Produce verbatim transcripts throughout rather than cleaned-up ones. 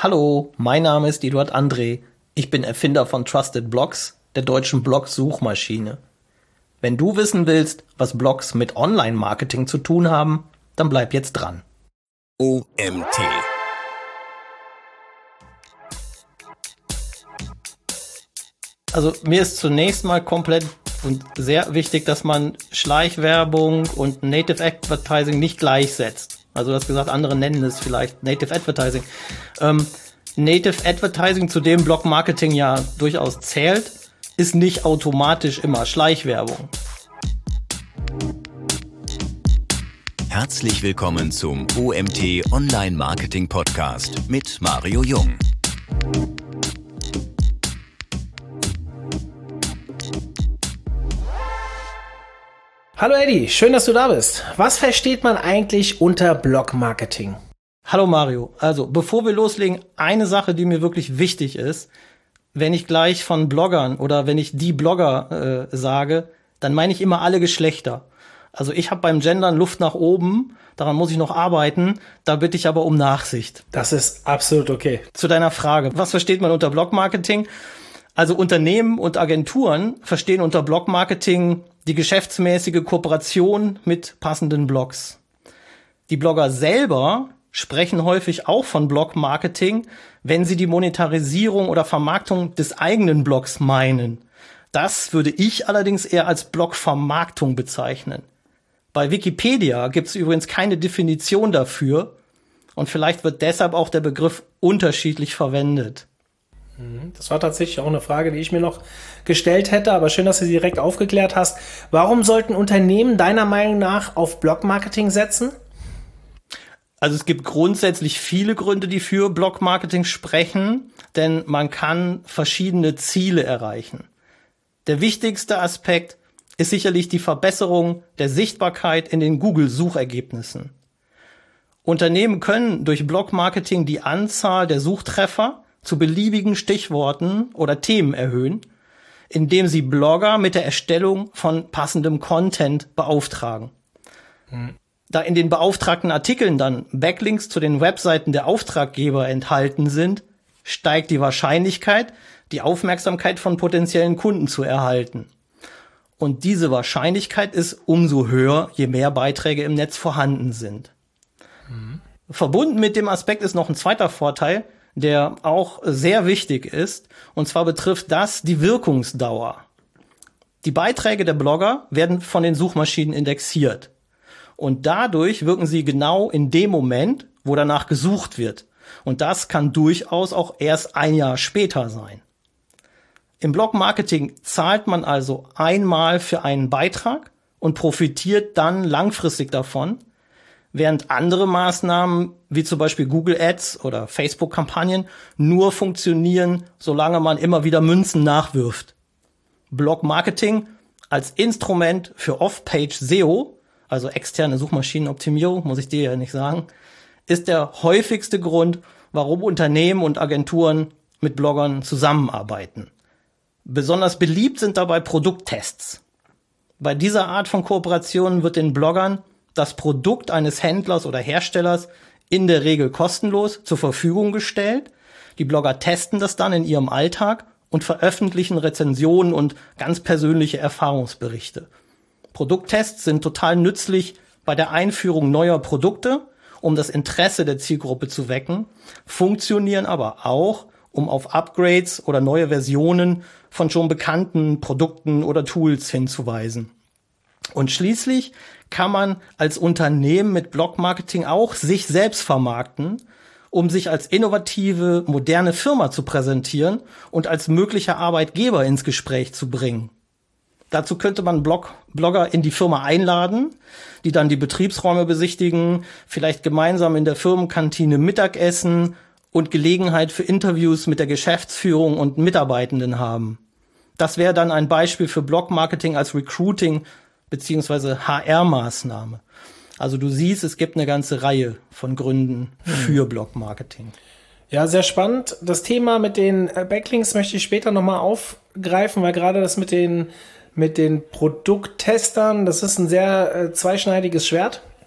Hallo, mein Name ist Eduard André. Ich bin Erfinder von Trusted Blogs, der deutschen Blog-Suchmaschine. Wenn du wissen willst, was Blogs mit Online-Marketing zu tun haben, dann bleib jetzt dran. O M T. Also mir ist zunächst mal komplett und sehr wichtig, dass man Schleichwerbung und Native Advertising nicht gleichsetzt. Also du hast gesagt, andere nennen es vielleicht Native Advertising. Ähm, Native Advertising, zu dem Blog-Marketing ja durchaus zählt, ist nicht automatisch immer Schleichwerbung. Herzlich willkommen zum O M T Online Marketing Podcast mit Mario Jung. Hallo Eddie, schön, dass du da bist. Was versteht man eigentlich unter Blog-Marketing? Hallo Mario. Also, bevor wir loslegen, eine Sache, die mir wirklich wichtig ist. Wenn ich gleich von Bloggern oder wenn ich die Blogger äh, sage, dann meine ich immer alle Geschlechter. Also ich habe beim Gendern Luft nach oben, daran muss ich noch arbeiten, da bitte ich aber um Nachsicht. Das ist absolut okay. Zu deiner Frage, was versteht man unter Blog-Marketing? Also Unternehmen und Agenturen verstehen unter Blog-Marketing die geschäftsmäßige Kooperation mit passenden Blogs. Die Blogger selber sprechen häufig auch von Blog-Marketing, wenn sie die Monetarisierung oder Vermarktung des eigenen Blogs meinen. Das würde ich allerdings eher als Blog-Vermarktung bezeichnen. Bei Wikipedia gibt es übrigens keine Definition dafür und vielleicht wird deshalb auch der Begriff unterschiedlich verwendet. Das war tatsächlich auch eine Frage, die ich mir noch gestellt hätte, aber schön, dass du sie direkt aufgeklärt hast. Warum sollten Unternehmen deiner Meinung nach auf Blog-Marketing setzen? Also es gibt grundsätzlich viele Gründe, die für Blog-Marketing sprechen, denn man kann verschiedene Ziele erreichen. Der wichtigste Aspekt ist sicherlich die Verbesserung der Sichtbarkeit in den Google-Suchergebnissen. Unternehmen können durch Blog-Marketing die Anzahl der Suchtreffer zu beliebigen Stichworten oder Themen erhöhen, indem sie Blogger mit der Erstellung von passendem Content beauftragen. Hm. Da in den beauftragten Artikeln dann Backlinks zu den Webseiten der Auftraggeber enthalten sind, steigt die Wahrscheinlichkeit, die Aufmerksamkeit von potenziellen Kunden zu erhalten. Und diese Wahrscheinlichkeit ist umso höher, je mehr Beiträge im Netz vorhanden sind. Mhm. Verbunden mit dem Aspekt ist noch ein zweiter Vorteil, der auch sehr wichtig ist, und zwar betrifft das die Wirkungsdauer. Die Beiträge der Blogger werden von den Suchmaschinen indexiert. Und dadurch wirken sie genau in dem Moment, wo danach gesucht wird. Und das kann durchaus auch erst ein Jahr später sein. Im Blog-Marketing zahlt man also einmal für einen Beitrag und profitiert dann langfristig davon, während andere Maßnahmen, wie zum Beispiel Google Ads oder Facebook-Kampagnen, nur funktionieren, solange man immer wieder Münzen nachwirft. Blog-Marketing als Instrument für Off-Page S E O, also externe Suchmaschinenoptimierung, muss ich dir ja nicht sagen, ist der häufigste Grund, warum Unternehmen und Agenturen mit Bloggern zusammenarbeiten. Besonders beliebt sind dabei Produkttests. Bei dieser Art von Kooperationen wird den Bloggern das Produkt eines Händlers oder Herstellers in der Regel kostenlos zur Verfügung gestellt. Die Blogger testen das dann in ihrem Alltag und veröffentlichen Rezensionen und ganz persönliche Erfahrungsberichte. Produkttests sind total nützlich bei der Einführung neuer Produkte, um das Interesse der Zielgruppe zu wecken, funktionieren aber auch, um auf Upgrades oder neue Versionen von schon bekannten Produkten oder Tools hinzuweisen. Und schließlich kann man als Unternehmen mit Blog-Marketing auch sich selbst vermarkten, um sich als innovative, moderne Firma zu präsentieren und als möglicher Arbeitgeber ins Gespräch zu bringen. Dazu könnte man Blog- Blogger in die Firma einladen, die dann die Betriebsräume besichtigen, vielleicht gemeinsam in der Firmenkantine Mittagessen und Gelegenheit für Interviews mit der Geschäftsführung und Mitarbeitenden haben. Das wäre dann ein Beispiel für Blog-Marketing als Recruiting beziehungsweise H R-Maßnahme. Also du siehst, es gibt eine ganze Reihe von Gründen für Blog-Marketing. Ja, sehr spannend. Das Thema mit den Backlinks möchte ich später nochmal aufgreifen, weil gerade das mit den, mit den Produkttestern, das ist ein sehr äh, zweischneidiges Schwert.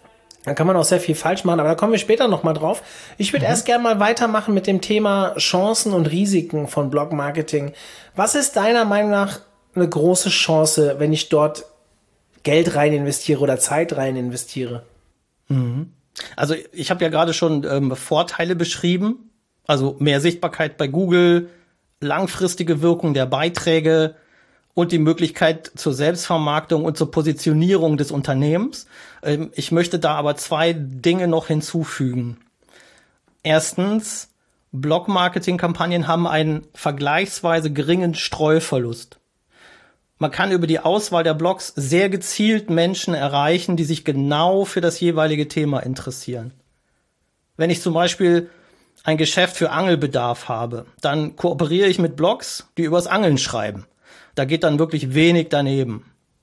Da kann man auch sehr viel falsch machen, aber da kommen wir später nochmal drauf. Ich würde mhm. erst gerne mal weitermachen mit dem Thema Chancen und Risiken von Blog-Marketing. Was ist deiner Meinung nach eine große Chance, wenn ich dort Geld rein investiere oder Zeit rein investiere? Mhm. Also ich habe ja gerade schon ähm, Vorteile beschrieben, also mehr Sichtbarkeit bei Google, langfristige Wirkung der Beiträge und die Möglichkeit zur Selbstvermarktung und zur Positionierung des Unternehmens. Ähm, ich möchte da aber zwei Dinge noch hinzufügen. Erstens, Blog-Marketing-Kampagnen haben einen vergleichsweise geringen Streuverlust. Man kann über die Auswahl der Blogs sehr gezielt Menschen erreichen, die sich genau für das jeweilige Thema interessieren. Wenn ich zum Beispiel ein Geschäft für Angelbedarf habe, dann kooperiere ich mit Blogs, die übers Angeln schreiben. Da geht dann wirklich wenig daneben.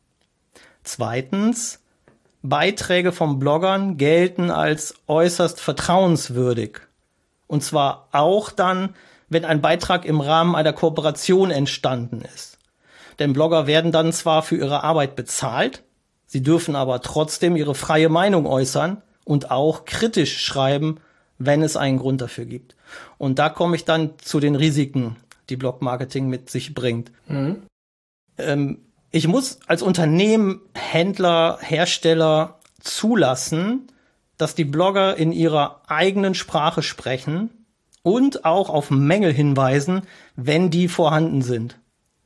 Zweitens, Beiträge von Bloggern gelten als äußerst vertrauenswürdig. Und zwar auch dann, wenn ein Beitrag im Rahmen einer Kooperation entstanden ist. Denn Blogger werden dann zwar für ihre Arbeit bezahlt, sie dürfen aber trotzdem ihre freie Meinung äußern und auch kritisch schreiben, wenn es einen Grund dafür gibt. Und da komme ich dann zu den Risiken, die Blog-Marketing mit sich bringt. Mhm. Ähm, ich muss als Unternehmen, Händler, Hersteller zulassen, dass die Blogger in ihrer eigenen Sprache sprechen und auch auf Mängel hinweisen, wenn die vorhanden sind.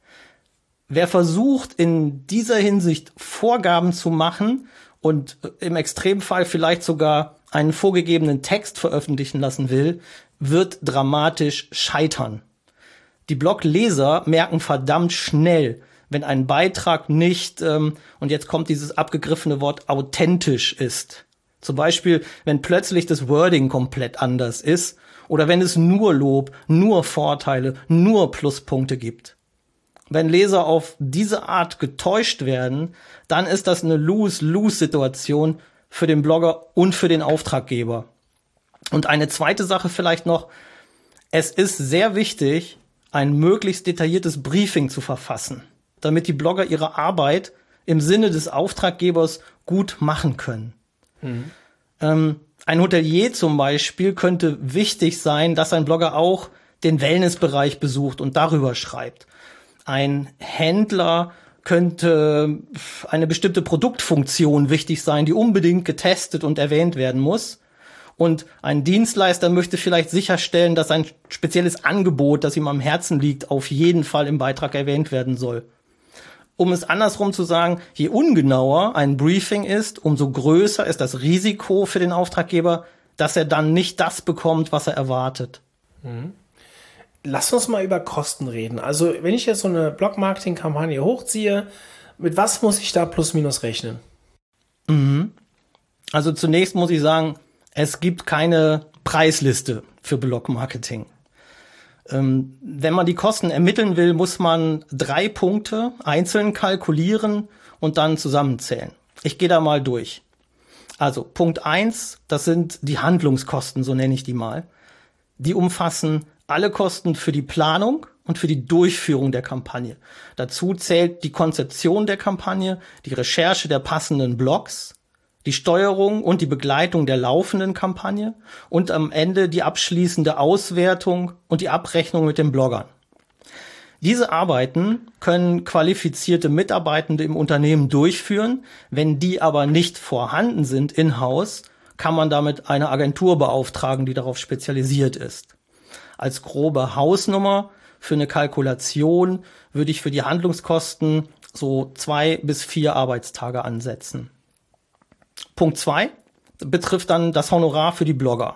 Wer versucht, in dieser Hinsicht Vorgaben zu machen und im Extremfall vielleicht sogar einen vorgegebenen Text veröffentlichen lassen will, wird dramatisch scheitern. Die Blogleser merken verdammt schnell, wenn ein Beitrag nicht, ähm, und jetzt kommt dieses abgegriffene Wort, authentisch ist. Zum Beispiel, wenn plötzlich das Wording komplett anders ist oder wenn es nur Lob, nur Vorteile, nur Pluspunkte gibt. Wenn Leser auf diese Art getäuscht werden, dann ist das eine Lose-Lose-Situation für den Blogger und für den Auftraggeber. Und eine zweite Sache vielleicht noch, es ist sehr wichtig, ein möglichst detailliertes Briefing zu verfassen, damit die Blogger ihre Arbeit im Sinne des Auftraggebers gut machen können. Mhm. Ähm, ein Hotelier zum Beispiel könnte wichtig sein, dass ein Blogger auch den Wellnessbereich besucht und darüber schreibt. Ein Händler könnte eine bestimmte Produktfunktion wichtig sein, die unbedingt getestet und erwähnt werden muss. Und ein Dienstleister möchte vielleicht sicherstellen, dass ein spezielles Angebot, das ihm am Herzen liegt, auf jeden Fall im Beitrag erwähnt werden soll. Um es andersrum zu sagen, je ungenauer ein Briefing ist, umso größer ist das Risiko für den Auftraggeber, dass er dann nicht das bekommt, was er erwartet. Mhm. Lass uns mal über Kosten reden. Also wenn ich jetzt so eine Blog-Marketing-Kampagne hochziehe, mit was muss ich da plus minus rechnen? Mhm. Also zunächst muss ich sagen, es gibt keine Preisliste für Blog-Marketing. Ähm, wenn man die Kosten ermitteln will, muss man drei Punkte einzeln kalkulieren und dann zusammenzählen. Ich gehe da mal durch. Also Punkt eins, das sind die Handlungskosten, so nenne ich die mal. Die umfassen alle Kosten für die Planung und für die Durchführung der Kampagne. Dazu zählt die Konzeption der Kampagne, die Recherche der passenden Blogs, die Steuerung und die Begleitung der laufenden Kampagne und am Ende die abschließende Auswertung und die Abrechnung mit den Bloggern. Diese Arbeiten können qualifizierte Mitarbeitende im Unternehmen durchführen. Wenn die aber nicht vorhanden sind in-house, kann man damit eine Agentur beauftragen, die darauf spezialisiert ist. Als grobe Hausnummer für eine Kalkulation würde ich für die Handlungskosten so zwei bis vier Arbeitstage ansetzen. Punkt zwei betrifft dann das Honorar für die Blogger.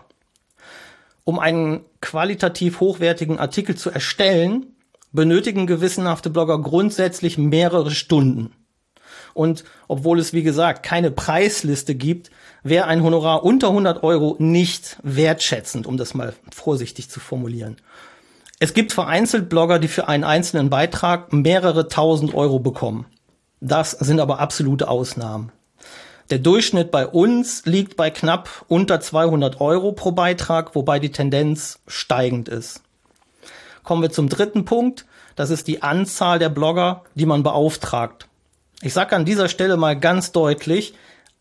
Um einen qualitativ hochwertigen Artikel zu erstellen, benötigen gewissenhafte Blogger grundsätzlich mehrere Stunden. Und obwohl es, wie gesagt, keine Preisliste gibt, wäre ein Honorar unter hundert Euro nicht wertschätzend, um das mal vorsichtig zu formulieren. Es gibt vereinzelt Blogger, die für einen einzelnen Beitrag mehrere tausend Euro bekommen. Das sind aber absolute Ausnahmen. Der Durchschnitt bei uns liegt bei knapp unter zweihundert Euro pro Beitrag, wobei die Tendenz steigend ist. Kommen wir zum dritten Punkt. Das ist die Anzahl der Blogger, die man beauftragt. Ich sage an dieser Stelle mal ganz deutlich,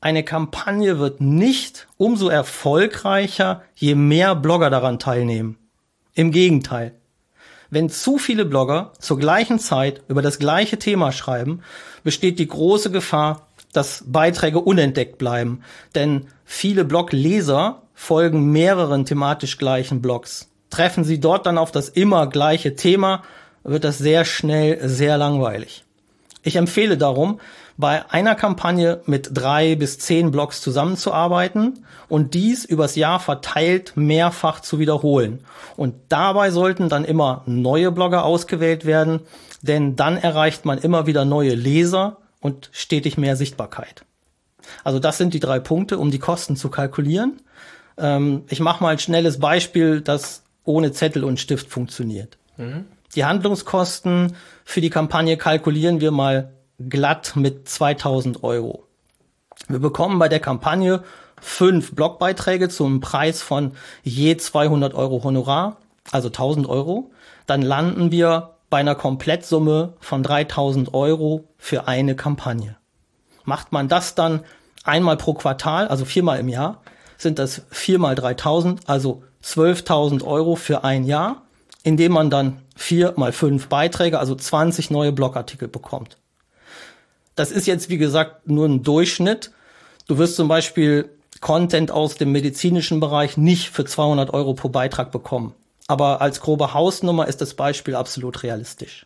Eine Kampagne wird nicht umso erfolgreicher, je mehr Blogger daran teilnehmen. Im Gegenteil. Wenn zu viele Blogger zur gleichen Zeit über das gleiche Thema schreiben, besteht die große Gefahr, dass Beiträge unentdeckt bleiben. Denn viele Blogleser folgen mehreren thematisch gleichen Blogs. Treffen sie dort dann auf das immer gleiche Thema, wird das sehr schnell sehr langweilig. Ich empfehle darum, bei einer Kampagne mit drei bis zehn Blogs zusammenzuarbeiten und dies übers Jahr verteilt mehrfach zu wiederholen. Und dabei sollten dann immer neue Blogger ausgewählt werden, denn dann erreicht man immer wieder neue Leser und stetig mehr Sichtbarkeit. Also das sind die drei Punkte, um die Kosten zu kalkulieren. Ähm, ich mache mal ein schnelles Beispiel, das ohne Zettel und Stift funktioniert. Mhm. Die Handlungskosten für die Kampagne kalkulieren wir mal glatt mit zweitausend Euro. Wir bekommen bei der Kampagne fünf Blogbeiträge zum Preis von je zweihundert Euro Honorar, also tausend Euro. Dann landen wir bei einer Komplettsumme von dreitausend Euro für eine Kampagne. Macht man das dann einmal pro Quartal, also viermal im Jahr, sind das vier mal dreitausend, also zwölftausend Euro für ein Jahr, indem man dann vier mal fünf Beiträge, also zwanzig neue Blogartikel bekommt. Das ist jetzt, wie gesagt, nur ein Durchschnitt. Du wirst zum Beispiel Content aus dem medizinischen Bereich nicht für zweihundert Euro pro Beitrag bekommen. Aber als grobe Hausnummer ist das Beispiel absolut realistisch.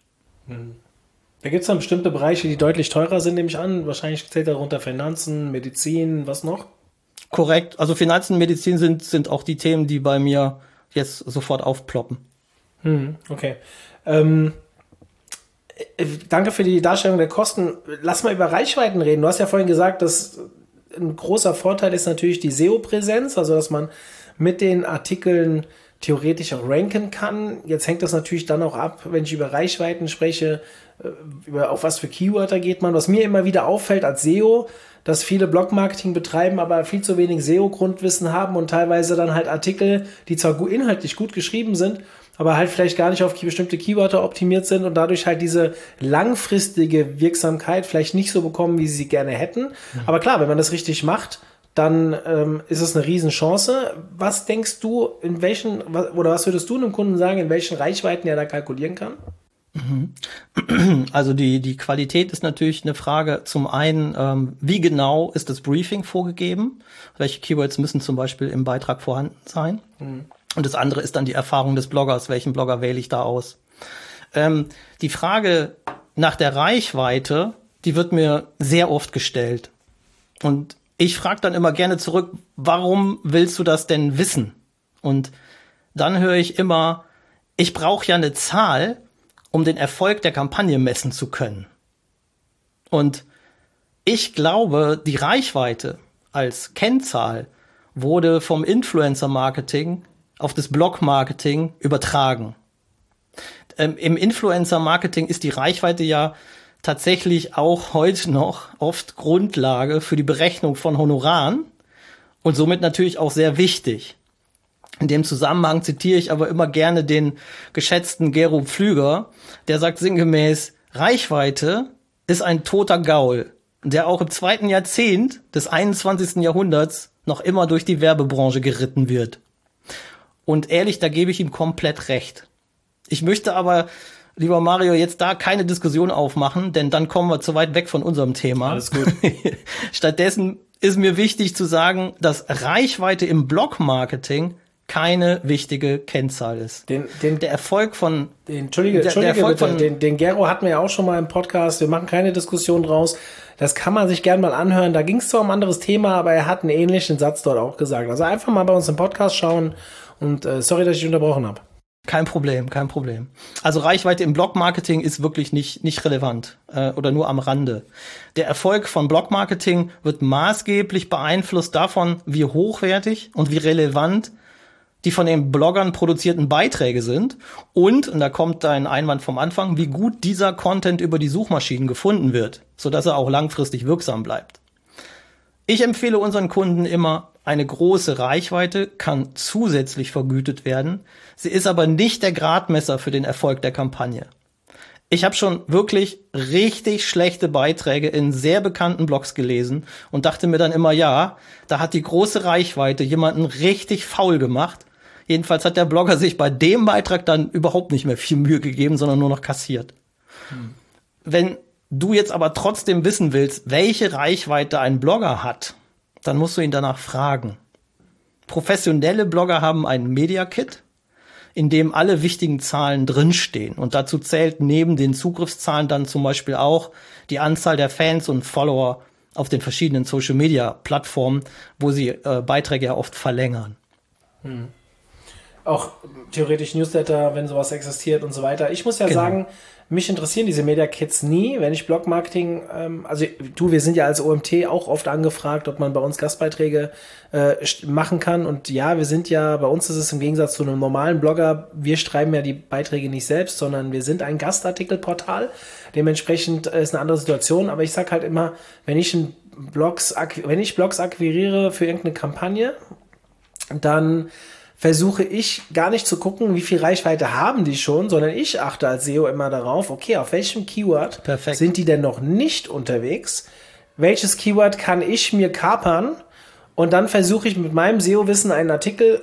Da gibt es dann bestimmte Bereiche, die deutlich teurer sind, nehme ich an. Wahrscheinlich zählt darunter Finanzen, Medizin, was noch? Korrekt. Also Finanzen, Medizin sind, sind auch die Themen, die bei mir jetzt sofort aufploppen. Hm, okay. Ähm, danke für die Darstellung der Kosten. Lass mal über Reichweiten reden. Du hast ja vorhin gesagt, dass ein großer Vorteil ist natürlich die S E O-Präsenz, also dass man mit den Artikeln theoretisch auch ranken kann. Jetzt hängt das natürlich dann auch ab, wenn ich über Reichweiten spreche, über auf was für Keywörter geht man. Was mir immer wieder auffällt als S E O, dass viele Blog-Marketing betreiben, aber viel zu wenig S E O-Grundwissen haben und teilweise dann halt Artikel, die zwar gut, inhaltlich gut geschrieben sind, aber halt vielleicht gar nicht auf bestimmte Keywörter optimiert sind und dadurch halt diese langfristige Wirksamkeit vielleicht nicht so bekommen, wie sie sie gerne hätten. Mhm. Aber klar, wenn man das richtig macht, dann ähm, ist es eine Riesenchance. Was denkst du, in welchen, oder was würdest du einem Kunden sagen, in welchen Reichweiten er da kalkulieren kann? Also die, die Qualität ist natürlich eine Frage. Zum einen, ähm, wie genau ist das Briefing vorgegeben? Welche Keywords müssen zum Beispiel im Beitrag vorhanden sein? Mhm. Und das andere ist dann die Erfahrung des Bloggers. Welchen Blogger wähle ich da aus? Ähm, die Frage nach der Reichweite, die wird mir sehr oft gestellt. Und ich frage dann immer gerne zurück, warum willst du das denn wissen? Und dann höre ich immer, ich brauche ja eine Zahl, um den Erfolg der Kampagne messen zu können. Und ich glaube, die Reichweite als Kennzahl wurde vom Influencer-Marketing auf das Blog-Marketing übertragen. Ähm, im Influencer-Marketing ist die Reichweite ja tatsächlich auch heute noch oft Grundlage für die Berechnung von Honoraren und somit natürlich auch sehr wichtig. In dem Zusammenhang zitiere ich aber immer gerne den geschätzten Gero Pflüger, der sagt sinngemäß, Reichweite ist ein toter Gaul, der auch im zweiten Jahrzehnt des einundzwanzigsten Jahrhunderts noch immer durch die Werbebranche geritten wird. Und ehrlich, da gebe ich ihm komplett recht. Ich möchte aber, lieber Mario, jetzt da keine Diskussion aufmachen, denn dann kommen wir zu weit weg von unserem Thema. Alles gut. Stattdessen ist mir wichtig zu sagen, dass Reichweite im Blog-Marketing keine wichtige Kennzahl ist. Den, den, der Erfolg von... Den, Entschuldige, der, Entschuldige der Erfolg bitte, von, den, den Gero hatten wir ja auch schon mal im Podcast. Wir machen keine Diskussion draus. Das kann man sich gerne mal anhören. Da ging es zwar um ein anderes Thema, aber er hat einen ähnlichen Satz dort auch gesagt. Also einfach mal bei uns im Podcast schauen. Und äh, sorry, dass ich unterbrochen habe. Kein Problem, kein Problem. Also Reichweite im Blog-Marketing ist wirklich nicht nicht relevant äh, oder nur am Rande. Der Erfolg von Blog-Marketing wird maßgeblich beeinflusst davon, wie hochwertig und wie relevant die von den Bloggern produzierten Beiträge sind und, und da kommt dein Einwand vom Anfang, wie gut dieser Content über die Suchmaschinen gefunden wird, sodass er auch langfristig wirksam bleibt. Ich empfehle unseren Kunden immer, eine große Reichweite kann zusätzlich vergütet werden. Sie ist aber nicht der Gradmesser für den Erfolg der Kampagne. Ich habe schon wirklich richtig schlechte Beiträge in sehr bekannten Blogs gelesen und dachte mir dann immer, ja, da hat die große Reichweite jemanden richtig faul gemacht. Jedenfalls hat der Blogger sich bei dem Beitrag dann überhaupt nicht mehr viel Mühe gegeben, sondern nur noch kassiert. Hm. Wenn du jetzt aber trotzdem wissen willst, welche Reichweite ein Blogger hat, dann musst du ihn danach fragen. Professionelle Blogger haben ein Media Kit, in dem alle wichtigen Zahlen drinstehen. Und dazu zählt neben den Zugriffszahlen dann zum Beispiel auch die Anzahl der Fans und Follower auf den verschiedenen Social-Media-Plattformen, wo sie äh, Beiträge ja oft verlängern. Hm. Auch theoretisch Newsletter, wenn sowas existiert und so weiter. Ich muss ja genau. sagen, mich interessieren diese Media Kits nie, wenn ich Blogmarketing, ähm, also du, wir sind ja als O M T auch oft angefragt, ob man bei uns Gastbeiträge äh, machen kann. Und ja, wir sind ja, bei uns ist es im Gegensatz zu einem normalen Blogger, wir schreiben ja die Beiträge nicht selbst, sondern wir sind ein Gastartikelportal. Dementsprechend ist eine andere Situation. Aber ich sag halt immer, wenn ich ein Blogs, wenn ich Blogs akquiriere für irgendeine Kampagne, dann versuche ich gar nicht zu gucken, wie viel Reichweite haben die schon, sondern ich achte als S E O immer darauf, okay, auf welchem Keyword Perfekt. Sind die denn noch nicht unterwegs? Welches Keyword kann ich mir kapern? Und dann versuche ich mit meinem S E O-Wissen einen Artikel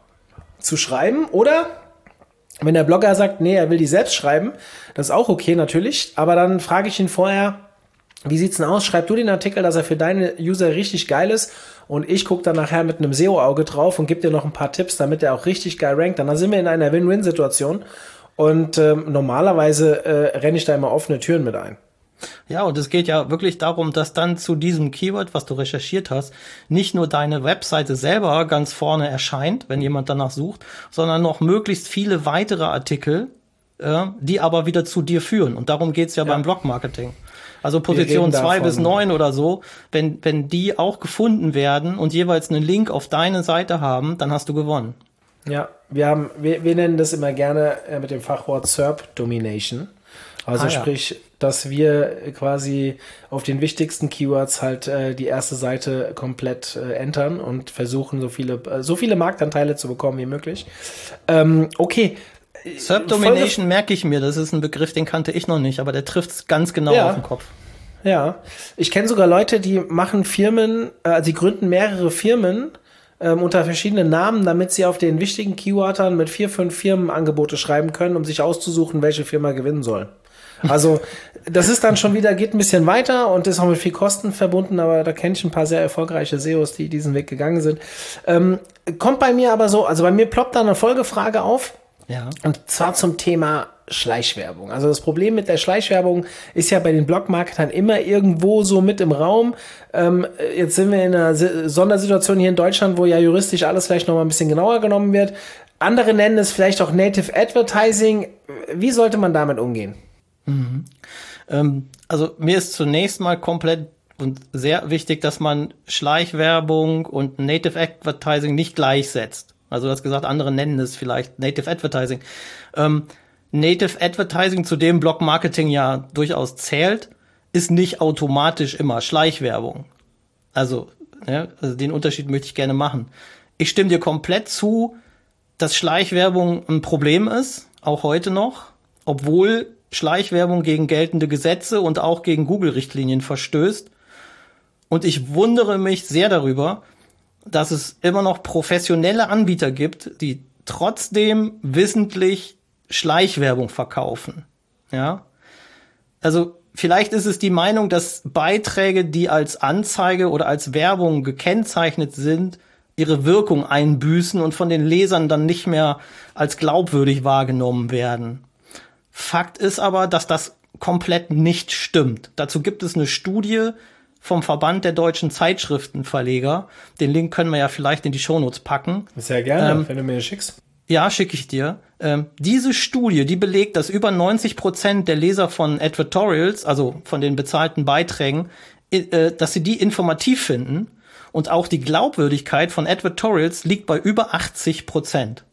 zu schreiben. Oder wenn der Blogger sagt, nee, er will die selbst schreiben, das ist auch okay natürlich, aber dann frage ich ihn vorher, wie sieht's denn aus? Schreib du den Artikel, dass er für deine User richtig geil ist und ich gucke dann nachher mit einem S E O-Auge drauf und gebe dir noch ein paar Tipps, damit er auch richtig geil rankt. Dann sind wir in einer Win-Win-Situation und ähm, normalerweise äh, renne ich da immer offene Türen mit ein. Ja, und es geht ja wirklich darum, dass dann zu diesem Keyword, was du recherchiert hast, nicht nur deine Webseite selber ganz vorne erscheint, wenn jemand danach sucht, sondern noch möglichst viele weitere Artikel, äh, die aber wieder zu dir führen. Und darum geht's ja, ja. beim Blog-Marketing. Also Position zwei bis neun oder so, wenn wenn die auch gefunden werden und jeweils einen Link auf deine Seite haben, dann hast du gewonnen. Ja, wir haben, wir, wir nennen das immer gerne äh, mit dem Fachwort S E R P Domination. Also ah, sprich, ja. dass wir quasi auf den wichtigsten Keywords halt äh, die erste Seite komplett äh, entern und versuchen, so viele äh, so viele Marktanteile zu bekommen wie möglich. Ähm, okay. S E R P Domination merke ich mir, das ist ein Begriff, den kannte ich noch nicht, aber der trifft es ganz genau ja. auf den Kopf. Ja, ich kenne sogar Leute, die machen Firmen, äh, die gründen mehrere Firmen ähm, unter verschiedenen Namen, damit sie auf den wichtigen Keywordern mit vier, fünf Firmenangebote schreiben können, um sich auszusuchen, welche Firma gewinnen soll. Also das ist dann schon wieder, geht ein bisschen weiter und ist auch mit viel Kosten verbunden, aber da kenne ich ein paar sehr erfolgreiche S E Os, die diesen Weg gegangen sind. Ähm, kommt bei mir aber so, also bei mir ploppt da eine Folgefrage auf. Ja. Und zwar zum Thema Schleichwerbung. Also das Problem mit der Schleichwerbung ist ja bei den Blogmarketern immer irgendwo so mit im Raum. Ähm, jetzt sind wir in einer Sondersituation hier in Deutschland, wo ja juristisch alles vielleicht noch mal ein bisschen genauer genommen wird. Andere nennen es vielleicht auch Native Advertising. Wie sollte man damit umgehen? Mhm. Ähm, also mir ist zunächst mal komplett und sehr wichtig, dass man Schleichwerbung und Native Advertising nicht gleichsetzt. Also du hast gesagt, andere nennen es vielleicht Native Advertising. Ähm, Native Advertising, zu dem Blog-Marketing ja durchaus zählt, ist nicht automatisch immer Schleichwerbung. Also, ja, also den Unterschied möchte ich gerne machen. Ich stimme dir komplett zu, dass Schleichwerbung ein Problem ist, auch heute noch, obwohl Schleichwerbung gegen geltende Gesetze und auch gegen Google-Richtlinien verstößt. Und ich wundere mich sehr darüber, dass es immer noch professionelle Anbieter gibt, die trotzdem wissentlich Schleichwerbung verkaufen. Ja, also vielleicht ist es die Meinung, dass Beiträge, die als Anzeige oder als Werbung gekennzeichnet sind, ihre Wirkung einbüßen und von den Lesern dann nicht mehr als glaubwürdig wahrgenommen werden. Fakt ist aber, dass das komplett nicht stimmt. Dazu gibt es eine Studie vom Verband der deutschen Zeitschriftenverleger. Den Link können wir ja vielleicht in die Shownotes packen. Sehr gerne, ähm, wenn du mir das schickst. Ja, schicke ich dir. Ähm, diese Studie, die belegt, dass über neunzig Prozent der Leser von Advertorials, also von den bezahlten Beiträgen, äh, dass sie die informativ finden. Und auch die Glaubwürdigkeit von Advertorials liegt bei über achtzig Prozent.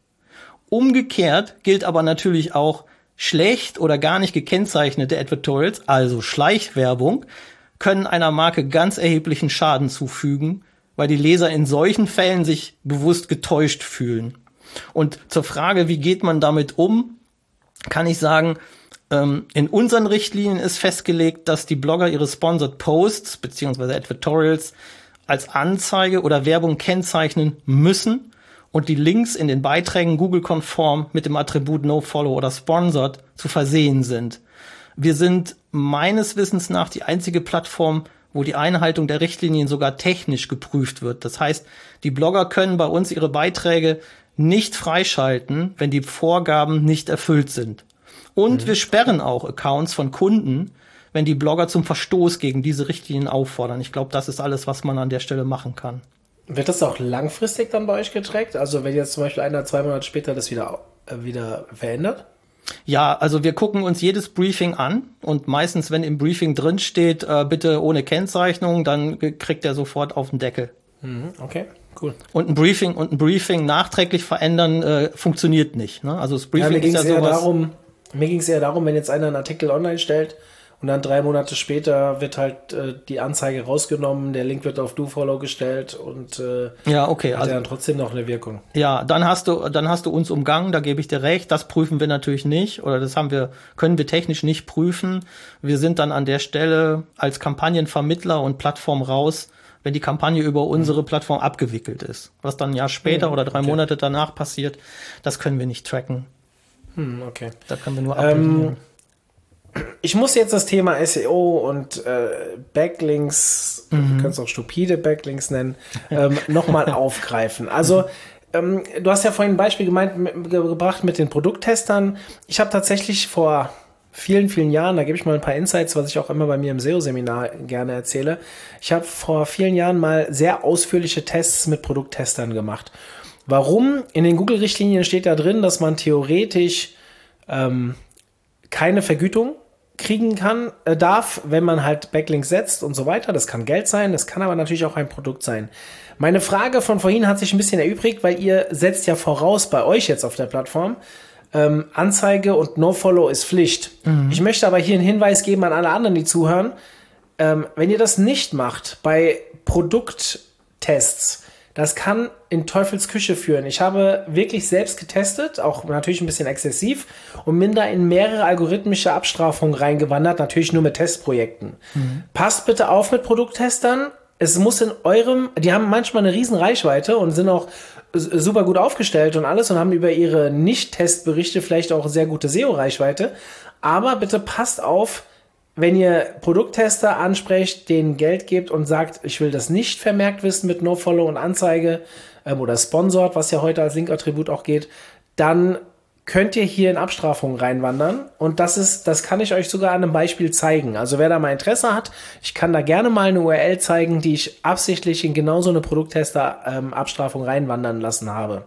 Umgekehrt gilt aber natürlich auch, schlecht oder gar nicht gekennzeichnete Advertorials, also Schleichwerbung, können einer Marke ganz erheblichen Schaden zufügen, weil die Leser in solchen Fällen sich bewusst getäuscht fühlen. Und zur Frage, wie geht man damit um, kann ich sagen, Ähm, in unseren Richtlinien ist festgelegt, dass die Blogger ihre Sponsored Posts beziehungsweise Advertorials als Anzeige oder Werbung kennzeichnen müssen und die Links in den Beiträgen Google-konform mit dem Attribut NoFollow oder Sponsored zu versehen sind. Wir sind meines Wissens nach die einzige Plattform, wo die Einhaltung der Richtlinien sogar technisch geprüft wird. Das heißt, die Blogger können bei uns ihre Beiträge nicht freischalten, wenn die Vorgaben nicht erfüllt sind. Und mhm. wir sperren auch Accounts von Kunden, wenn die Blogger zum Verstoß gegen diese Richtlinien auffordern. Ich glaube, das ist alles, was man an der Stelle machen kann. Wird das auch langfristig dann bei euch getrackt? Also wenn jetzt zum Beispiel ein oder zwei Monate später das wieder, äh, wieder verändert? Ja, also wir gucken uns jedes Briefing an und meistens, wenn im Briefing drin steht, äh, bitte ohne Kennzeichnung, dann kriegt er sofort auf den Deckel. Mhm, okay, cool. Und ein Briefing und ein Briefing nachträglich verändern äh, funktioniert nicht. Ne? Also das Briefing ja, mir ist ja eher sowas. Darum, mir ging es eher darum, wenn jetzt einer einen Artikel online stellt und dann drei Monate später wird halt äh, die Anzeige rausgenommen, der Link wird auf DoFollow gestellt und äh, ja, okay, hat also dann trotzdem noch eine Wirkung. Ja, dann hast du dann hast du uns umgangen, da gebe ich dir recht, das prüfen wir natürlich nicht oder das haben wir können wir technisch nicht prüfen. Wir sind dann an der Stelle als Kampagnenvermittler und Plattform raus, wenn die Kampagne über unsere Plattform abgewickelt ist. Was dann ein Jahr später ja, oder drei okay. Monate danach passiert, das können wir nicht tracken. Hm, okay. Da können wir nur appellieren. Ähm, ich muss jetzt das Thema S E O und äh, Backlinks, mhm. du kannst auch stupide Backlinks nennen, ähm, nochmal aufgreifen. Also ähm, du hast ja vorhin ein Beispiel gemeint, mit, gebracht mit den Produkttestern. Ich habe tatsächlich vor vielen, vielen Jahren, da gebe ich mal ein paar Insights, was ich auch immer bei mir im S E O-Seminar gerne erzähle. Ich habe vor vielen Jahren mal sehr ausführliche Tests mit Produkttestern gemacht. Warum? In den Google-Richtlinien steht da drin, dass man theoretisch ähm, keine Vergütung kriegen kann, äh, darf, wenn man halt Backlinks setzt und so weiter. Das kann Geld sein, das kann aber natürlich auch ein Produkt sein. Meine Frage von vorhin hat sich ein bisschen erübrigt, weil ihr setzt ja voraus bei euch jetzt auf der Plattform, ähm, Anzeige und NoFollow ist Pflicht. Mhm. Ich möchte aber hier einen Hinweis geben an alle anderen, die zuhören. Ähm, wenn ihr das nicht macht bei Produkttests, das kann in Teufels Küche führen. Ich habe wirklich selbst getestet, auch natürlich ein bisschen exzessiv, und bin da in mehrere algorithmische Abstrafungen reingewandert, natürlich nur mit Testprojekten. Mhm. Passt bitte auf mit Produkttestern. Es muss in eurem, die haben manchmal eine riesen Reichweite und sind auch super gut aufgestellt und alles und haben über ihre Nicht-Testberichte vielleicht auch sehr gute S E O-Reichweite. Aber bitte passt auf, wenn ihr Produkttester ansprecht, denen Geld gebt und sagt, ich will das nicht vermerkt wissen mit NoFollow und Anzeige ähm, oder Sponsored, was ja heute als Link-Attribut auch geht, dann könnt ihr hier in Abstrafungen reinwandern. Und das ist, das kann ich euch sogar an einem Beispiel zeigen. Also wer da mal Interesse hat, ich kann da gerne mal eine U R L zeigen, die ich absichtlich in genau so eine Produkttester-Abstrafung ähm, reinwandern lassen habe.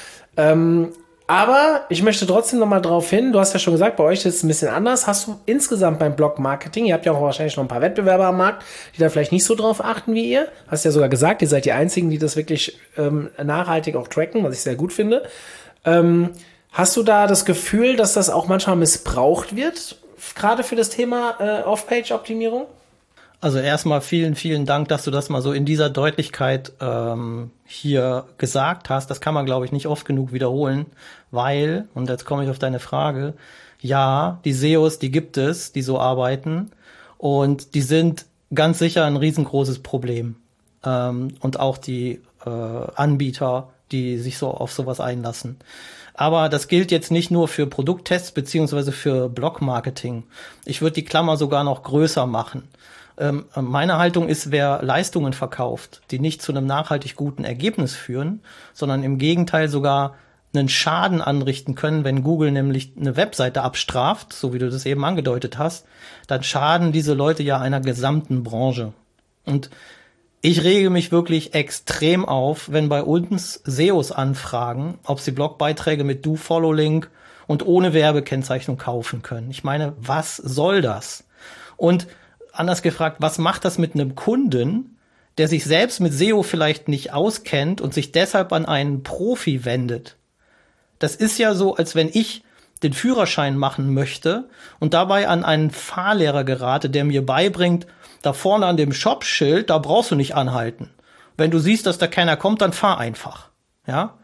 Ähm, Aber ich möchte trotzdem noch mal drauf hin, du hast ja schon gesagt, bei euch ist es ein bisschen anders. Hast du insgesamt beim Blog-Marketing, ihr habt ja auch wahrscheinlich noch ein paar Wettbewerber am Markt, die da vielleicht nicht so drauf achten wie ihr. Hast ja sogar gesagt, ihr seid die Einzigen, die das wirklich ähm, nachhaltig auch tracken, was ich sehr gut finde. Ähm, hast du da das Gefühl, dass das auch manchmal missbraucht wird, gerade für das Thema äh, Off-Page-Optimierung? Also erstmal vielen, vielen Dank, dass du das mal so in dieser Deutlichkeit ähm, hier gesagt hast. Das kann man, glaube ich, nicht oft genug wiederholen, weil, und jetzt komme ich auf deine Frage, ja, die S E Os, die gibt es, die so arbeiten und die sind ganz sicher ein riesengroßes Problem. Ähm, und auch die äh, Anbieter, die sich so auf sowas einlassen. Aber das gilt jetzt nicht nur für Produkttests beziehungsweise für Blog-Marketing. Ich würde die Klammer sogar noch größer machen. Ähm, meine Haltung ist, wer Leistungen verkauft, die nicht zu einem nachhaltig guten Ergebnis führen, sondern im Gegenteil sogar einen Schaden anrichten können, wenn Google nämlich eine Webseite abstraft, so wie du das eben angedeutet hast, dann schaden diese Leute ja einer gesamten Branche. Und ich rege mich wirklich extrem auf, wenn bei uns S E Os anfragen, ob sie Blogbeiträge mit Do-Follow-Link und ohne Werbekennzeichnung kaufen können. Ich meine, was soll das? Und anders gefragt, was macht das mit einem Kunden, der sich selbst mit S E O vielleicht nicht auskennt und sich deshalb an einen Profi wendet? Das ist ja so, als wenn ich den Führerschein machen möchte und dabei an einen Fahrlehrer gerate, der mir beibringt, da vorne an dem Shop-Schild, da brauchst du nicht anhalten. Wenn du siehst, dass da keiner kommt, dann fahr einfach. Ja?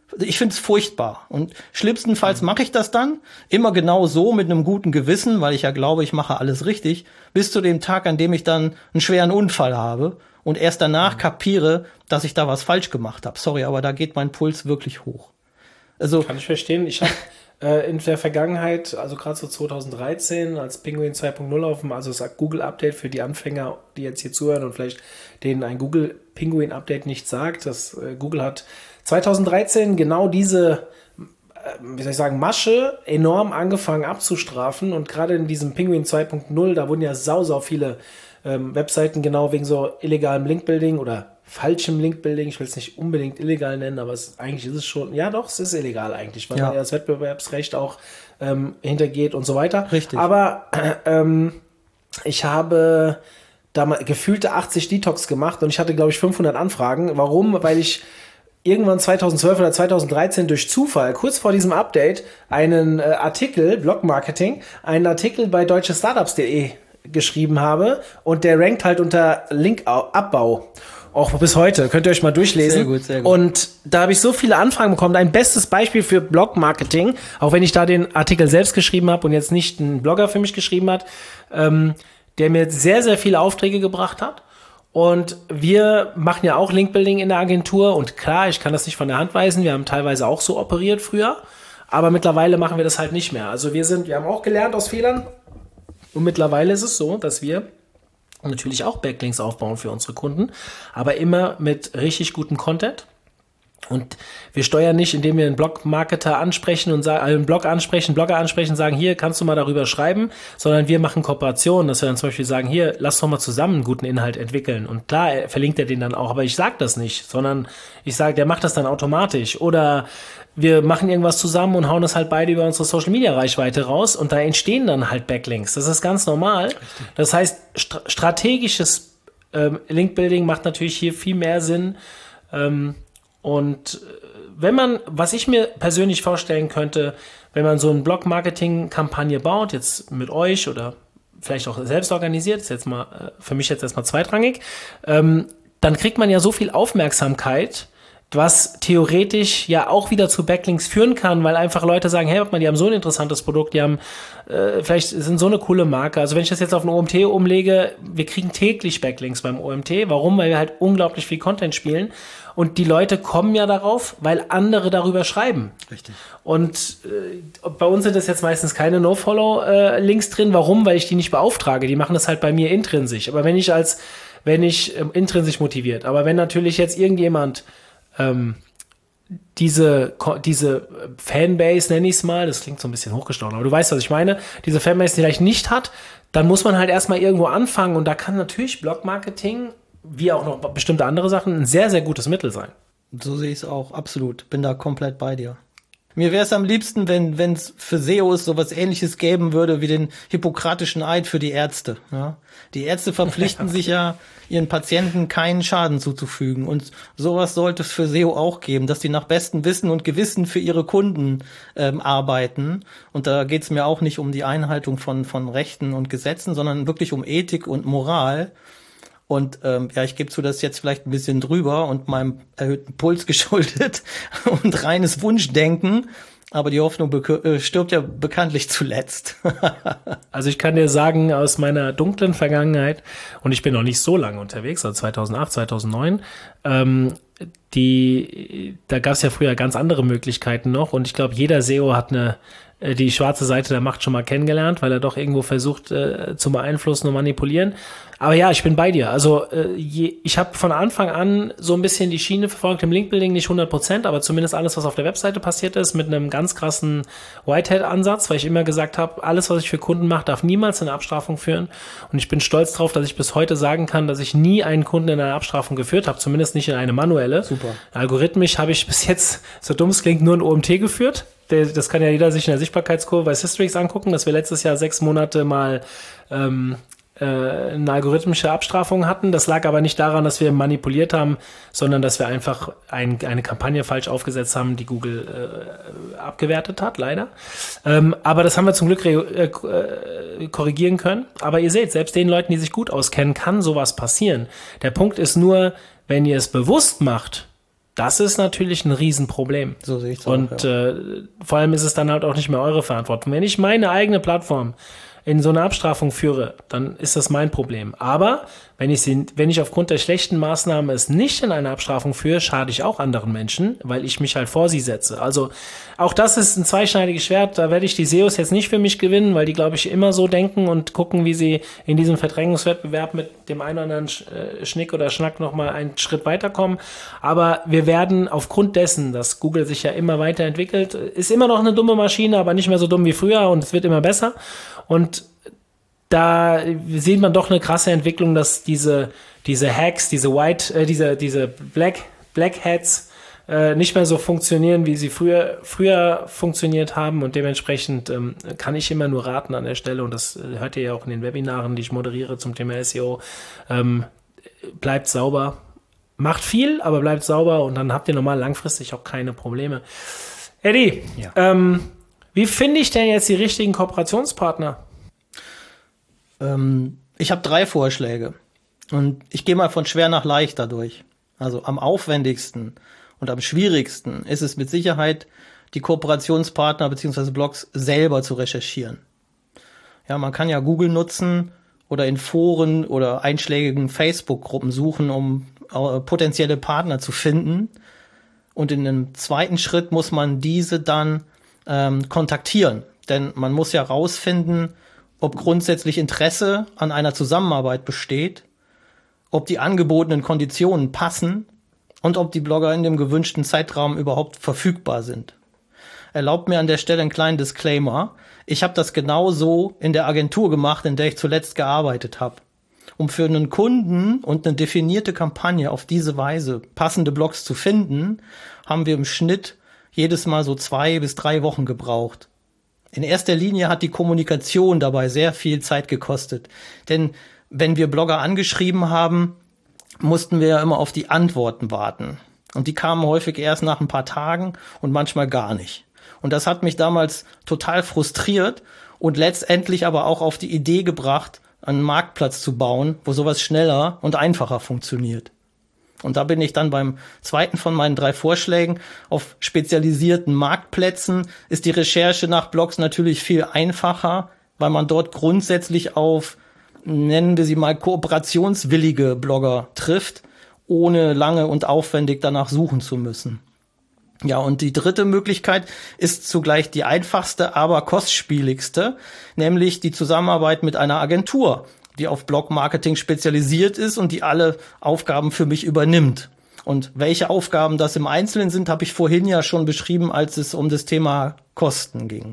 Ich finde es furchtbar. Und schlimmstenfalls mache ich das dann immer genau so mit einem guten Gewissen, weil ich ja glaube, ich mache alles richtig, bis zu dem Tag, an dem ich dann einen schweren Unfall habe und erst danach kapiere, dass ich da was falsch gemacht habe. Sorry, aber da geht mein Puls wirklich hoch. Also kann ich verstehen. Ich habe äh, in der Vergangenheit, also gerade so zwanzig dreizehn, als Penguin zwei Punkt null auf dem, also das Google-Update für die Anfänger, die jetzt hier zuhören und vielleicht denen ein Google-Penguin-Update nicht sagt, dass äh, Google hat zwanzig dreizehn genau diese, äh, wie soll ich sagen, Masche enorm angefangen abzustrafen und gerade in diesem Penguin zwei Punkt null, da wurden ja sau, sau viele ähm, Webseiten genau wegen so illegalem Linkbuilding oder falschem Linkbuilding, ich will es nicht unbedingt illegal nennen, aber es, eigentlich ist es schon, ja doch, es ist illegal eigentlich, weil ja. man ja das Wettbewerbsrecht auch ähm, hintergeht und so weiter. Richtig. Aber äh, ähm, ich habe da mal gefühlte achtzig Detox gemacht und ich hatte, glaube ich, fünfhundert Anfragen. Warum? Weil ich irgendwann zweitausendzwölf oder zweitausenddreizehn durch Zufall, kurz vor diesem Update, einen äh, Artikel, Blog Marketing, einen Artikel bei deutsche startups punkt de geschrieben habe und der rankt halt unter Linkabbau. Auch bis heute, könnt ihr euch mal durchlesen. Sehr gut, sehr gut. Und da habe ich so viele Anfragen bekommen. Ein bestes Beispiel für Blog-Marketing, auch wenn ich da den Artikel selbst geschrieben habe und jetzt nicht ein Blogger für mich geschrieben hat, ähm, der mir sehr, sehr viele Aufträge gebracht hat. Und wir machen ja auch Linkbuilding in der Agentur. Und klar, ich kann das nicht von der Hand weisen. Wir haben teilweise auch so operiert früher. Aber mittlerweile machen wir das halt nicht mehr. Also wir sind, wir haben auch gelernt aus Fehlern. Und mittlerweile ist es so, dass wir und natürlich auch Backlinks aufbauen für unsere Kunden, aber immer mit richtig gutem Content. Und wir steuern nicht, indem wir einen Blog-Marketer ansprechen und sagen, einen Blog ansprechen, Blogger ansprechen und sagen, hier kannst du mal darüber schreiben, sondern wir machen Kooperationen, dass wir dann zum Beispiel sagen, hier, lass doch mal zusammen einen guten Inhalt entwickeln. Und klar, verlinkt er den dann auch, aber ich sage das nicht, sondern ich sage, der macht das dann automatisch. Oder wir machen irgendwas zusammen und hauen das halt beide über unsere Social-Media-Reichweite raus und da entstehen dann halt Backlinks. Das ist ganz normal. Richtig. Das heißt, st- strategisches ähm, Link-Building macht natürlich hier viel mehr Sinn. Ähm, und wenn man, was ich mir persönlich vorstellen könnte, wenn man so eine Blog-Marketing-Kampagne baut, jetzt mit euch oder vielleicht auch selbst organisiert, ist jetzt mal für mich jetzt erstmal zweitrangig, ähm, dann kriegt man ja so viel Aufmerksamkeit, was theoretisch ja auch wieder zu Backlinks führen kann, weil einfach Leute sagen, hey, warte mal, die haben so ein interessantes Produkt, die haben, äh, vielleicht sind so eine coole Marke. Also wenn ich das jetzt auf ein O M T umlege, wir kriegen täglich Backlinks beim O M T. Warum? Weil wir halt unglaublich viel Content spielen und die Leute kommen ja darauf, weil andere darüber schreiben. Richtig. Und äh, bei uns sind das jetzt meistens keine No-Follow-Links drin. Warum? Weil ich die nicht beauftrage. Die machen das halt bei mir intrinsisch. Aber wenn ich als, wenn ich ähm, intrinsisch motiviert, aber wenn natürlich jetzt irgendjemand Ähm, diese, diese Fanbase, nenne ich es mal, das klingt so ein bisschen hochgestochen, aber du weißt, was ich meine, diese Fanbase die vielleicht nicht hat, dann muss man halt erstmal irgendwo anfangen und da kann natürlich Blog-Marketing, wie auch noch bestimmte andere Sachen, ein sehr, sehr gutes Mittel sein. So sehe ich es auch, absolut. Bin da komplett bei dir. Mir wäre es am liebsten, wenn wenn es für S E Os sowas Ähnliches geben würde wie den hippokratischen Eid für die Ärzte. Ja? Die Ärzte verpflichten ja. sich ja, ihren Patienten keinen Schaden zuzufügen. Und sowas sollte es für S E O auch geben, dass die nach bestem Wissen und Gewissen für ihre Kunden ähm, arbeiten. Und da geht es mir auch nicht um die Einhaltung von von Rechten und Gesetzen, sondern wirklich um Ethik und Moral. Und ähm, ja, ich gebe zu, das ist jetzt vielleicht ein bisschen drüber und meinem erhöhten Puls geschuldet und reines Wunschdenken. Aber die Hoffnung be- äh, stirbt ja bekanntlich zuletzt. Also ich kann dir sagen, aus meiner dunklen Vergangenheit, und ich bin noch nicht so lange unterwegs, also zweitausendacht, zweitausendneun, ähm, die, da gab es ja früher ganz andere Möglichkeiten noch. Und ich glaube, jeder S E O hat eine die schwarze Seite der Macht schon mal kennengelernt, weil er doch irgendwo versucht äh, zu beeinflussen und manipulieren. Aber ja, ich bin bei dir. Also äh, je, ich habe von Anfang an so ein bisschen die Schiene verfolgt im Linkbuilding, nicht hundert Prozent, aber zumindest alles, was auf der Webseite passiert ist, mit einem ganz krassen Whitehead-Ansatz, weil ich immer gesagt habe, alles, was ich für Kunden mache, darf niemals in eine Abstrafung führen. Und ich bin stolz drauf, dass ich bis heute sagen kann, dass ich nie einen Kunden in eine Abstrafung geführt habe, zumindest nicht in eine manuelle. Super. Algorithmisch habe ich bis jetzt, so dumm es klingt, nur ein O M T geführt. Das kann ja jeder sich in der Sichtbarkeitskurve bei Systrix angucken, dass wir letztes Jahr sechs Monate mal ähm, äh, eine algorithmische Abstrafung hatten. Das lag aber nicht daran, dass wir manipuliert haben, sondern dass wir einfach ein, eine Kampagne falsch aufgesetzt haben, die Google äh, abgewertet hat, leider. Ähm, aber das haben wir zum Glück re- äh, korrigieren können. Aber ihr seht, selbst den Leuten, die sich gut auskennen, kann sowas passieren. Der Punkt ist nur, wenn ihr es bewusst macht, das ist natürlich ein Riesenproblem. So sehe ich es auch, Und ja. äh, vor allem ist es dann halt auch nicht mehr eure Verantwortung. Wenn ich meine eigene Plattform in so eine Abstrafung führe, dann ist das mein Problem. Aber wenn ich sie, wenn ich aufgrund der schlechten Maßnahme es nicht in eine Abstrafung führe, schade ich auch anderen Menschen, weil ich mich halt vor sie setze. Also auch das ist ein zweischneidiges Schwert. Da werde ich die S E Os jetzt nicht für mich gewinnen, weil die, glaube ich, immer so denken und gucken, wie sie in diesem Verdrängungswettbewerb mit dem einen oder anderen Schnick oder Schnack nochmal einen Schritt weiterkommen. Aber wir werden aufgrund dessen, dass Google sich ja immer weiterentwickelt, ist immer noch eine dumme Maschine, aber nicht mehr so dumm wie früher und es wird immer besser. Und da sieht man doch eine krasse Entwicklung, dass diese, diese Hacks, diese White, äh, diese, diese Black, Black Hats äh, nicht mehr so funktionieren, wie sie früher, früher funktioniert haben. Und dementsprechend ähm, kann ich immer nur raten an der Stelle, und das äh, hört ihr ja auch in den Webinaren, die ich moderiere zum Thema S E O, ähm, bleibt sauber. Macht viel, aber bleibt sauber und dann habt ihr normal langfristig auch keine Probleme. Eddie, Ja. ähm, wie finde ich denn jetzt die richtigen Kooperationspartner? Ähm, ich habe drei Vorschläge und ich gehe mal von schwer nach leichter durch. Also am aufwendigsten und am schwierigsten ist es mit Sicherheit, die Kooperationspartner bzw. Blogs selber zu recherchieren. Ja, man kann ja Google nutzen oder in Foren oder einschlägigen Facebook-Gruppen suchen, um äh, potenzielle Partner zu finden. Und in einem zweiten Schritt muss man diese dann ähm, kontaktieren. Denn man muss ja rausfinden, ob grundsätzlich Interesse an einer Zusammenarbeit besteht, ob die angebotenen Konditionen passen und ob die Blogger in dem gewünschten Zeitraum überhaupt verfügbar sind. Erlaubt mir an der Stelle einen kleinen Disclaimer. Ich habe das genau so in der Agentur gemacht, in der ich zuletzt gearbeitet habe. Um für einen Kunden und eine definierte Kampagne auf diese Weise passende Blogs zu finden, haben wir im Schnitt jedes Mal so zwei bis drei Wochen gebraucht. In erster Linie hat die Kommunikation dabei sehr viel Zeit gekostet. Denn wenn wir Blogger angeschrieben haben, mussten wir ja immer auf die Antworten warten. Und die kamen häufig erst nach ein paar Tagen und manchmal gar nicht. Und das hat mich damals total frustriert und letztendlich aber auch auf die Idee gebracht, einen Marktplatz zu bauen, wo sowas schneller und einfacher funktioniert. Und da bin ich dann beim zweiten von meinen drei Vorschlägen. Auf spezialisierten Marktplätzen ist die Recherche nach Blogs natürlich viel einfacher, weil man dort grundsätzlich auf, nennen wir sie mal, kooperationswillige Blogger trifft, ohne lange und aufwendig danach suchen zu müssen. Ja, und die dritte Möglichkeit ist zugleich die einfachste, aber kostspieligste, nämlich die Zusammenarbeit mit einer Agentur, die auf Blog-Marketing spezialisiert ist und die alle Aufgaben für mich übernimmt. Und welche Aufgaben das im Einzelnen sind, habe ich vorhin ja schon beschrieben, als es um das Thema Kosten ging.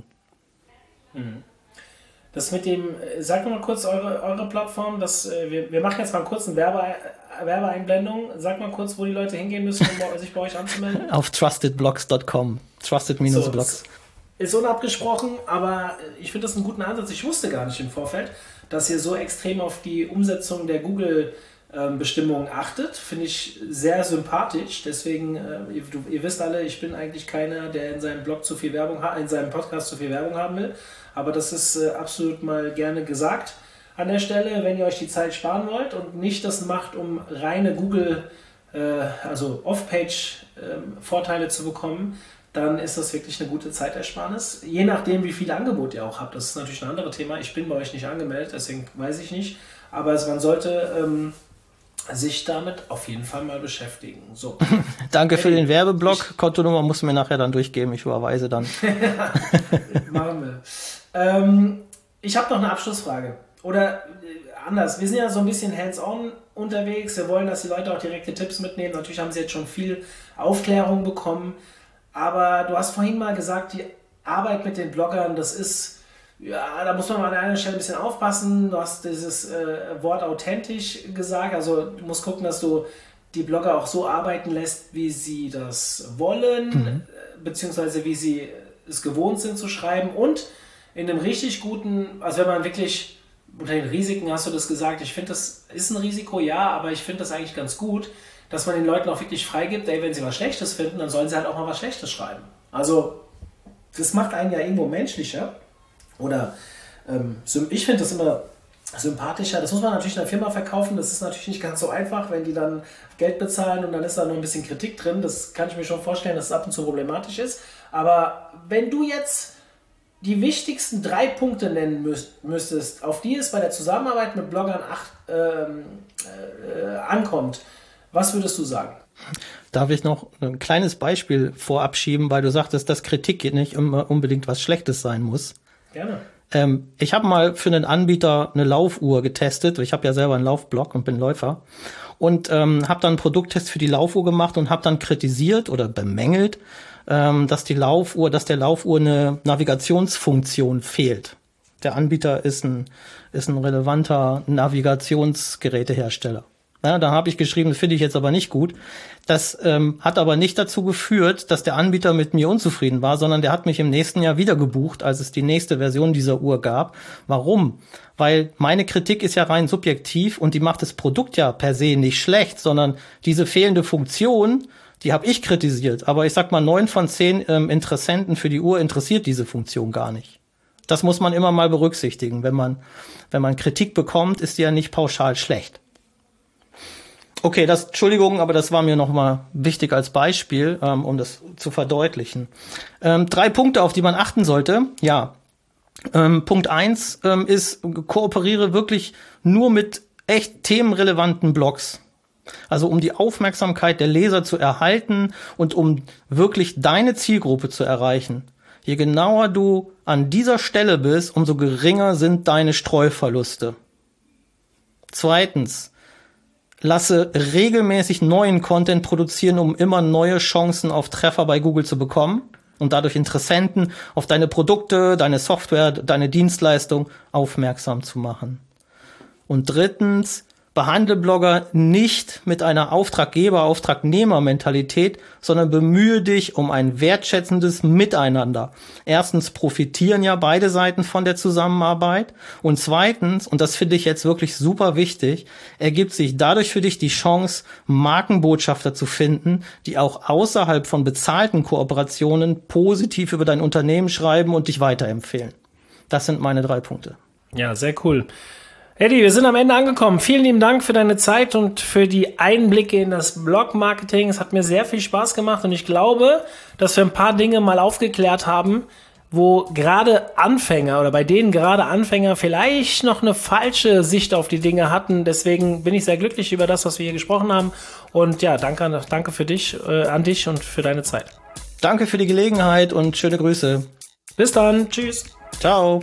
Das mit dem, sag mal kurz eure, eure Plattform, das, wir, wir machen jetzt mal einen kurzen Werbe, Werbeeinblendung. Sag mal kurz, wo die Leute hingehen müssen, um sich bei euch anzumelden. Auf trusted blogs dot com. Trusted-Blogs. So, ist unabgesprochen, aber ich finde das einen guten Ansatz. Ich wusste gar nicht im Vorfeld, dass ihr so extrem auf die Umsetzung der Google-Bestimmungen achtet. Finde ich sehr sympathisch. Deswegen, äh, ihr, ihr wisst alle, ich bin eigentlich keiner, der in seinem Blog zu viel Werbung hat, in seinem Podcast zu viel Werbung haben will. Aber das ist äh, absolut mal gerne gesagt an der Stelle, wenn ihr euch die Zeit sparen wollt und nicht das macht, um reine Google, äh, also Off-Page-Vorteile äh, zu bekommen, dann ist das wirklich eine gute Zeitersparnis. Je nachdem, wie viele Angebote ihr auch habt. Das ist natürlich ein anderes Thema. Ich bin bei euch nicht angemeldet, deswegen weiß ich nicht. Aber es, man sollte ähm, sich damit auf jeden Fall mal beschäftigen. So. Danke für den Werbeblock. Kontonummer musst du mir nachher dann durchgeben. Ich überweise dann. Machen wir. Ähm, ich habe noch eine Abschlussfrage. Oder äh, anders. Wir sind ja so ein bisschen hands-on unterwegs. Wir wollen, dass die Leute auch direkte Tipps mitnehmen. Natürlich haben sie jetzt schon viel Aufklärung bekommen. Aber du hast vorhin mal gesagt, die Arbeit mit den Bloggern, das ist, ja, da muss man mal an einer Stelle ein bisschen aufpassen. Du hast dieses äh, Wort authentisch gesagt. Also du musst gucken, dass du die Blogger auch so arbeiten lässt, wie sie das wollen, mhm. beziehungsweise wie sie es gewohnt sind zu schreiben. Und in einem richtig guten, also wenn man wirklich unter den Risiken, hast du das gesagt, ich finde, das ist ein Risiko, ja, aber ich finde das eigentlich ganz gut, dass man den Leuten auch wirklich freigibt, ey, wenn sie was Schlechtes finden, dann sollen sie halt auch mal was Schlechtes schreiben. Also, das macht einen ja irgendwo menschlicher. Oder, ähm, ich finde das immer sympathischer. Das muss man natürlich einer Firma verkaufen. Das ist natürlich nicht ganz so einfach, wenn die dann Geld bezahlen und dann ist da noch ein bisschen Kritik drin. Das kann ich mir schon vorstellen, dass es ab und zu problematisch ist. Aber wenn du jetzt die wichtigsten drei Punkte nennen müsst, müsstest, auf die es bei der Zusammenarbeit mit Bloggern acht, ähm, äh, ankommt, was würdest du sagen? Darf ich noch ein kleines Beispiel vorab schieben, weil du sagtest, dass Kritik nicht immer unbedingt was Schlechtes sein muss. Gerne. Ähm, ich habe mal für einen Anbieter eine Laufuhr getestet. Ich habe ja selber einen Laufblog und bin Läufer. Und ähm, habe dann einen Produkttest für die Laufuhr gemacht und habe dann kritisiert oder bemängelt, ähm, dass die Laufuhr, dass der Laufuhr eine Navigationsfunktion fehlt. Der Anbieter ist ein ist ein relevanter Navigationsgerätehersteller. Ja, da habe ich geschrieben, das finde ich jetzt aber nicht gut. Das ähm, hat aber nicht dazu geführt, dass der Anbieter mit mir unzufrieden war, sondern der hat mich im nächsten Jahr wieder gebucht, als es die nächste Version dieser Uhr gab. Warum? Weil meine Kritik ist ja rein subjektiv und die macht das Produkt ja per se nicht schlecht, sondern diese fehlende Funktion, die habe ich kritisiert. Aber ich sag mal, neun von zehn ähm, Interessenten für die Uhr interessiert diese Funktion gar nicht. Das muss man immer mal berücksichtigen. Wenn man, wenn man Kritik bekommt, ist die ja nicht pauschal schlecht. Okay, das, Entschuldigung, aber das war mir nochmal wichtig als Beispiel, ähm, um das zu verdeutlichen. Ähm, drei Punkte, auf die man achten sollte. Ja, ähm, Punkt eins ähm, ist, kooperiere wirklich nur mit echt themenrelevanten Blogs. Also um die Aufmerksamkeit der Leser zu erhalten und um wirklich deine Zielgruppe zu erreichen. Je genauer du an dieser Stelle bist, umso geringer sind deine Streuverluste. Zweitens, lasse regelmäßig neuen Content produzieren, um immer neue Chancen auf Treffer bei Google zu bekommen und dadurch Interessenten auf deine Produkte, deine Software, deine Dienstleistung aufmerksam zu machen. Und drittens, behandle Blogger nicht mit einer Auftraggeber-Auftragnehmer-Mentalität, sondern bemühe dich um ein wertschätzendes Miteinander. Erstens profitieren ja beide Seiten von der Zusammenarbeit und zweitens, und das finde ich jetzt wirklich super wichtig, ergibt sich dadurch für dich die Chance, Markenbotschafter zu finden, die auch außerhalb von bezahlten Kooperationen positiv über dein Unternehmen schreiben und dich weiterempfehlen. Das sind meine drei Punkte. Ja, sehr cool. Eddie, wir sind am Ende angekommen. Vielen lieben Dank für deine Zeit und für die Einblicke in das Blog-Marketing. Es hat mir sehr viel Spaß gemacht und ich glaube, dass wir ein paar Dinge mal aufgeklärt haben, wo gerade Anfänger oder bei denen gerade Anfänger vielleicht noch eine falsche Sicht auf die Dinge hatten. Deswegen bin ich sehr glücklich über das, was wir hier gesprochen haben. Und ja, danke, danke für dich, äh, an dich und für deine Zeit. Danke für die Gelegenheit und schöne Grüße. Bis dann. Tschüss. Ciao.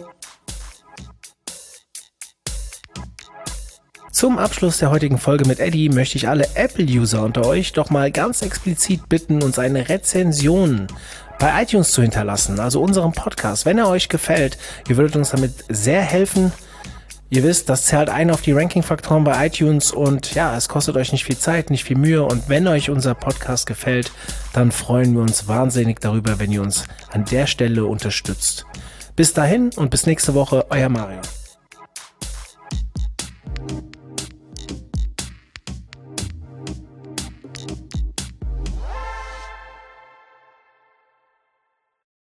Zum Abschluss der heutigen Folge mit Eddie möchte ich alle Apple-User unter euch doch mal ganz explizit bitten, uns eine Rezension bei iTunes zu hinterlassen, also unserem Podcast. Wenn er euch gefällt, ihr würdet uns damit sehr helfen. Ihr wisst, das zahlt ein auf die Ranking-Faktoren bei iTunes und ja, es kostet euch nicht viel Zeit, nicht viel Mühe und wenn euch unser Podcast gefällt, dann freuen wir uns wahnsinnig darüber, wenn ihr uns an der Stelle unterstützt. Bis dahin und bis nächste Woche, euer Mario.